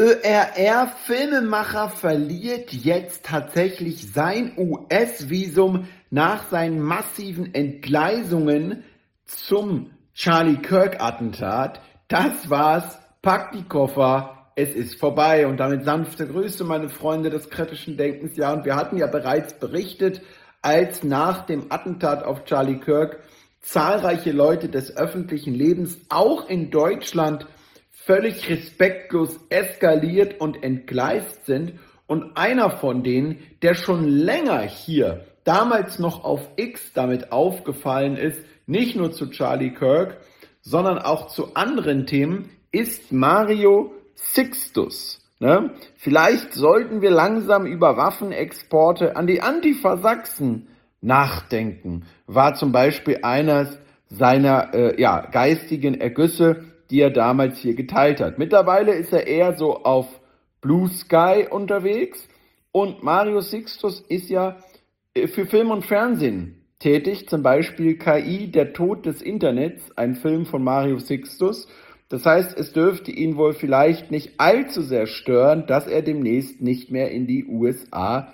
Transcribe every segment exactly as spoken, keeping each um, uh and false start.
Ö R R-Filmemacher verliert jetzt tatsächlich sein U S-Visum nach seinen massiven Entgleisungen zum Charlie Kirk-Attentat. Das war's, packt die Koffer, es ist vorbei. Und damit sanfte Grüße, meine Freunde des kritischen Denkens. Ja, und wir hatten ja bereits berichtet, als nach dem Attentat auf Charlie Kirk zahlreiche Leute des öffentlichen Lebens, auch in Deutschland, völlig respektlos eskaliert und entgleist sind. Und einer von denen, der schon länger hier, damals noch auf X, damit aufgefallen ist, nicht nur zu Charlie Kirk, sondern auch zu anderen Themen, ist Mario Sixtus. Ne? Vielleicht sollten wir langsam über Waffenexporte an die Antifa Sachsen nachdenken, war zum Beispiel eines seiner äh, ja, geistigen Ergüsse, die er damals hier geteilt hat. Mittlerweile ist er eher so auf Blue Sky unterwegs und Mario Sixtus ist ja für Film und Fernsehen tätig, zum Beispiel K I, der Tod des Internets, ein Film von Mario Sixtus. Das heißt, es dürfte ihn wohl vielleicht nicht allzu sehr stören, dass er demnächst nicht mehr in die U S A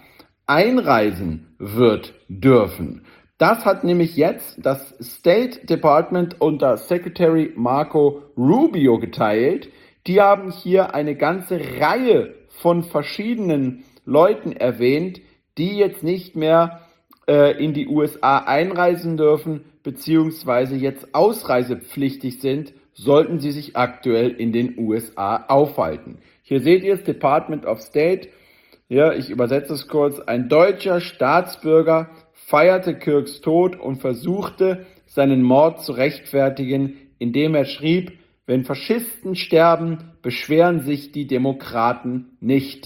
einreisen wird dürfen. Das hat nämlich jetzt das State Department unter Secretary Marco Rubio geteilt. Die haben hier eine ganze Reihe von verschiedenen Leuten erwähnt, die jetzt nicht mehr äh, in die U S A einreisen dürfen, beziehungsweise jetzt ausreisepflichtig sind, sollten sie sich aktuell in den U S A aufhalten. Hier seht ihr das Department of State. Ja, ich übersetze es kurz. Ein deutscher Staatsbürger feierte Kirks Tod und versuchte, seinen Mord zu rechtfertigen, indem er schrieb, wenn Faschisten sterben, beschweren sich die Demokraten nicht.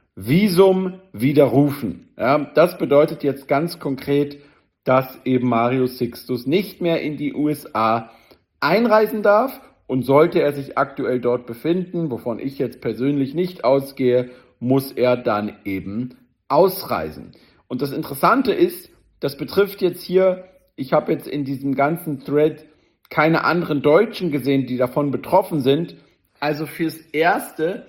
Visum widerrufen. Ja, das bedeutet jetzt ganz konkret, dass eben Mario Sixtus nicht mehr in die U S A einreisen darf, und sollte er sich aktuell dort befinden, wovon ich jetzt persönlich nicht ausgehe, muss er dann eben ausreisen. Und das Interessante ist, das betrifft jetzt hier, ich habe jetzt in diesem ganzen Thread keine anderen Deutschen gesehen, die davon betroffen sind. Also fürs Erste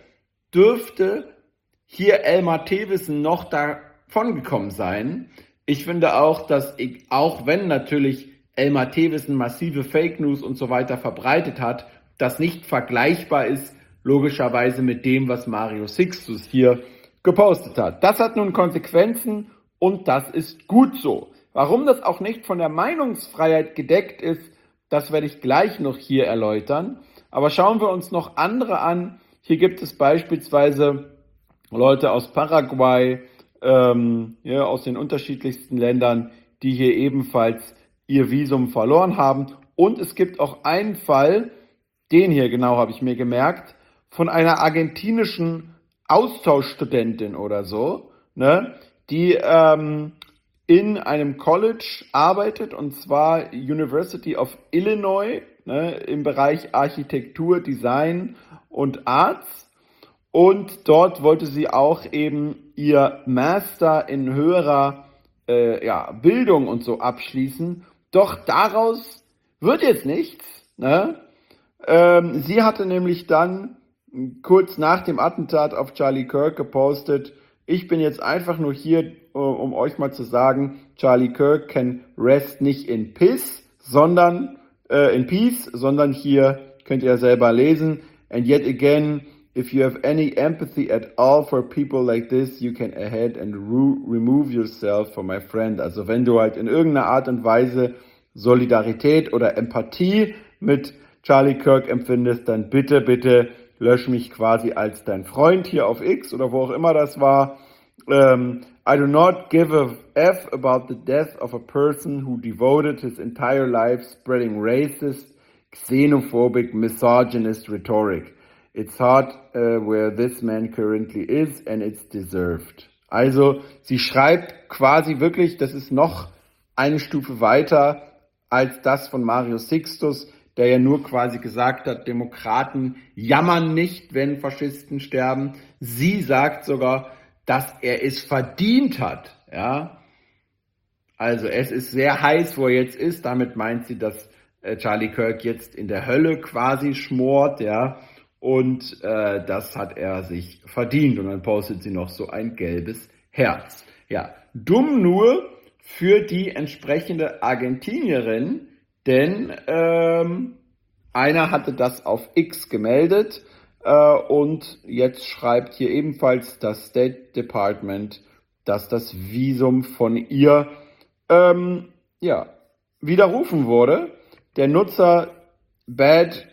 dürfte hier Elmar Thewissen noch davon gekommen sein. Ich finde auch, dass ich, auch wenn natürlich Elmar Thewissen massive Fake News und so weiter verbreitet hat, das nicht vergleichbar ist, logischerweise mit dem, was Mario Sixtus hier gepostet hat. Das hat nun Konsequenzen und das ist gut so. Warum das auch nicht von der Meinungsfreiheit gedeckt ist, das werde ich gleich noch hier erläutern. Aber schauen wir uns noch andere an. Hier gibt es beispielsweise Leute aus Paraguay, ähm, ja, aus den unterschiedlichsten Ländern, die hier ebenfalls ihr Visum verloren haben. Und es gibt auch einen Fall, den hier genau habe ich mir gemerkt, von einer argentinischen Austauschstudentin oder so, ne, die ähm, in einem College arbeitet, und zwar University of Illinois, ne, im Bereich Architektur, Design und Arts. Und dort wollte sie auch eben ihr Master in höherer äh, ja, Bildung und so abschließen. Doch daraus wird jetzt nichts. Ne? Ähm, sie hatte nämlich dann kurz nach dem Attentat auf Charlie Kirk gepostet, ich bin jetzt einfach nur hier, um euch mal zu sagen, Charlie Kirk can rest nicht in peace, sondern äh, in peace, sondern hier könnt ihr selber lesen. And yet again, if you have any empathy at all for people like this, you can ahead and ru- remove yourself from my friend. Also wenn du halt in irgendeiner Art und Weise Solidarität oder Empathie mit Charlie Kirk empfindest, dann bitte, bitte lösch mich quasi als dein Freund hier auf X oder wo auch immer das war. Um, I do not give a F about the death of a person who devoted his entire life spreading racist, xenophobic, misogynist rhetoric. It's hard uh, where this man currently is and it's deserved. Also sie schreibt quasi wirklich, das ist noch eine Stufe weiter als das von Mario Sixtus, der ja nur quasi gesagt hat, Demokraten jammern nicht, wenn Faschisten sterben. Sie sagt sogar, dass er es verdient hat. Ja, also es ist sehr heiß, wo er jetzt ist. Damit meint sie, dass äh, Charlie Kirk jetzt in der Hölle quasi schmort. Ja, und äh, das hat er sich verdient. Und dann postet sie noch so ein gelbes Herz. Ja, dumm nur für die entsprechende Argentinierin, denn ähm, einer hatte das auf X gemeldet äh, und jetzt schreibt hier ebenfalls das State Department, dass das Visum von ihr ähm, ja, widerrufen wurde. Der Nutzer Bad,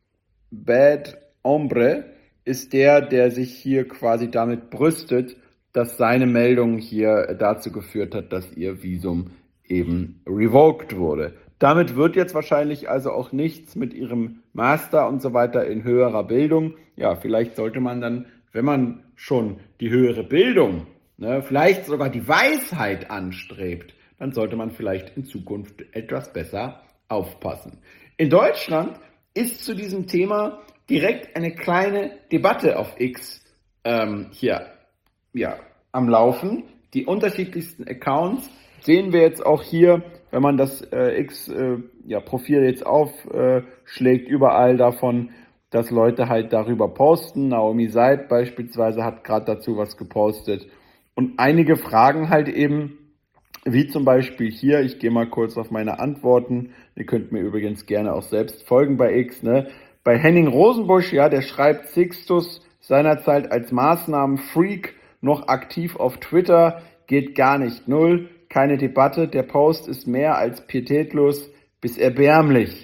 Bad Hombre ist der, der sich hier quasi damit brüstet, dass seine Meldung hier dazu geführt hat, dass ihr Visum eben revoked wurde. Damit wird jetzt wahrscheinlich also auch nichts mit ihrem Master und so weiter in höherer Bildung. Ja, vielleicht sollte man dann, wenn man schon die höhere Bildung, ne, vielleicht sogar die Weisheit anstrebt, dann sollte man vielleicht in Zukunft etwas besser aufpassen. In Deutschland ist zu diesem Thema direkt eine kleine Debatte auf X ähm, hier ja, am Laufen. Die unterschiedlichsten Accounts sehen wir jetzt auch hier, wenn man das äh, X-Profil äh, ja, jetzt aufschlägt, äh, überall davon, dass Leute halt darüber posten. Naomi Seid beispielsweise hat gerade dazu was gepostet. Und einige fragen halt eben, wie zum Beispiel hier, ich gehe mal kurz auf meine Antworten. Ihr könnt mir übrigens gerne auch selbst folgen bei X, ne? Bei Henning Rosenbusch, ja, der schreibt, Sixtus seinerzeit als Maßnahmenfreak noch aktiv auf Twitter, geht gar nicht, null, keine Debatte, der Post ist mehr als pietätlos bis erbärmlich.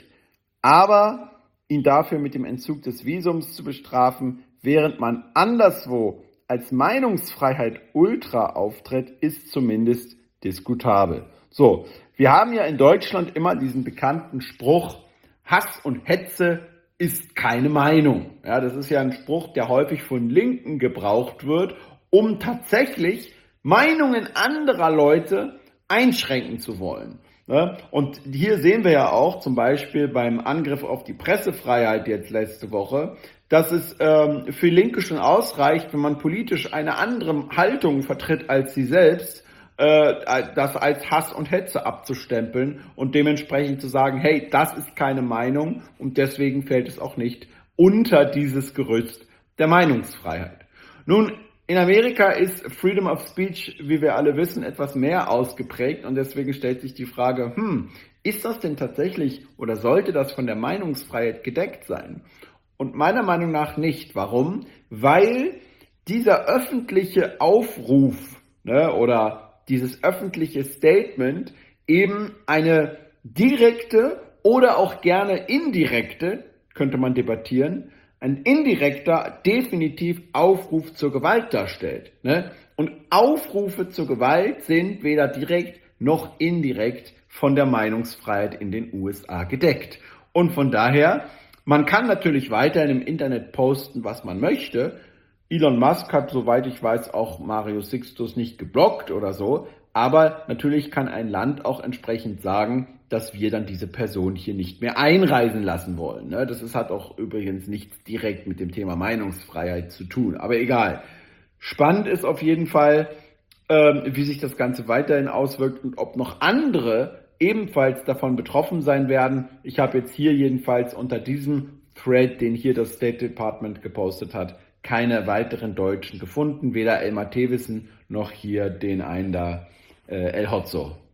Aber ihn dafür mit dem Entzug des Visums zu bestrafen, während man anderswo als Meinungsfreiheit Ultra auftritt, ist zumindest diskutabel. So, wir haben ja in Deutschland immer diesen bekannten Spruch, Hass und Hetze ist keine Meinung. Ja, das ist ja ein Spruch, der häufig von Linken gebraucht wird, um tatsächlich Meinungen anderer Leute einschränken zu wollen. Und hier sehen wir ja auch zum Beispiel beim Angriff auf die Pressefreiheit jetzt letzte Woche, dass es ähm, für Linke schon ausreicht, wenn man politisch eine andere Haltung vertritt als sie selbst, äh, das als Hass und Hetze abzustempeln und dementsprechend zu sagen, hey, das ist keine Meinung und deswegen fällt es auch nicht unter dieses Gerüst der Meinungsfreiheit. Nun, in Amerika ist Freedom of Speech, wie wir alle wissen, etwas mehr ausgeprägt und deswegen stellt sich die Frage, hm, ist das denn tatsächlich oder sollte das von der Meinungsfreiheit gedeckt sein? Und meiner Meinung nach nicht. Warum? Weil dieser öffentliche Aufruf, ne, oder dieses öffentliche Statement eben eine direkte oder auch gerne indirekte, könnte man debattieren, ein indirekter, definitiv Aufruf zur Gewalt darstellt. Ne? Und Aufrufe zur Gewalt sind weder direkt noch indirekt von der Meinungsfreiheit in den U S A gedeckt. Und von daher, man kann natürlich weiterhin im Internet posten, was man möchte. Elon Musk hat, soweit ich weiß, auch Mario Sixtus nicht geblockt oder so. Aber natürlich kann ein Land auch entsprechend sagen, dass wir dann diese Person hier nicht mehr einreisen lassen wollen. Das ist, hat auch übrigens nichts direkt mit dem Thema Meinungsfreiheit zu tun. Aber egal. Spannend ist auf jeden Fall, ähm, wie sich das Ganze weiterhin auswirkt und ob noch andere ebenfalls davon betroffen sein werden. Ich habe jetzt hier jedenfalls unter diesem Thread, den hier das State Department gepostet hat, keine weiteren Deutschen gefunden. Weder Elmar Thewissen noch hier den einen da, äh, El Hotzo.